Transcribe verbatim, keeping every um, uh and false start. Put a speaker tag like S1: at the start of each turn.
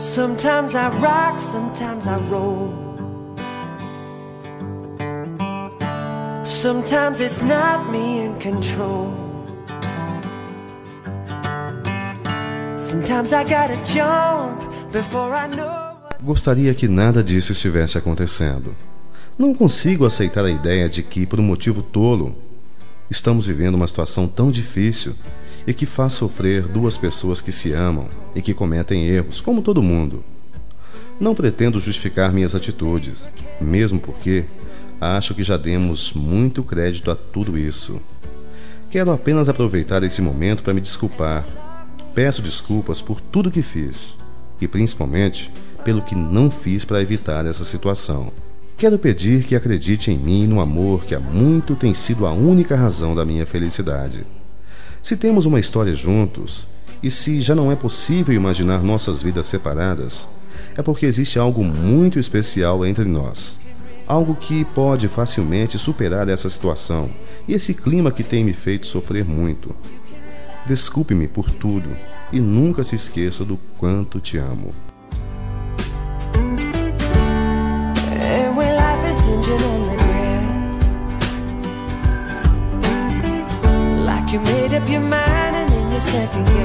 S1: Sometimes I rock, sometimes I roll. Sometimes it's not me in control. Sometimes I gotta jump before I know.
S2: Gostaria que nada disso estivesse acontecendo. Não consigo aceitar a ideia de que, por um motivo tolo, estamos vivendo uma situação tão difícil e que faz sofrer duas pessoas que se amam e que cometem erros, como todo mundo. Não pretendo justificar minhas atitudes, mesmo porque acho que já demos muito crédito a tudo isso. Quero apenas aproveitar esse momento para me desculpar. Peço desculpas por tudo que fiz e, principalmente, pelo que não fiz para evitar essa situação. Quero pedir que acredite em mim e no amor que há muito tem sido a única razão da minha felicidade. Se temos uma história juntos, e se já não é possível imaginar nossas vidas separadas, é porque existe algo muito especial entre nós. Algo que pode facilmente superar essa situação e esse clima que tem me feito sofrer muito. Desculpe-me por tudo e nunca se esqueça do quanto te amo.
S1: You made up your mind and then you second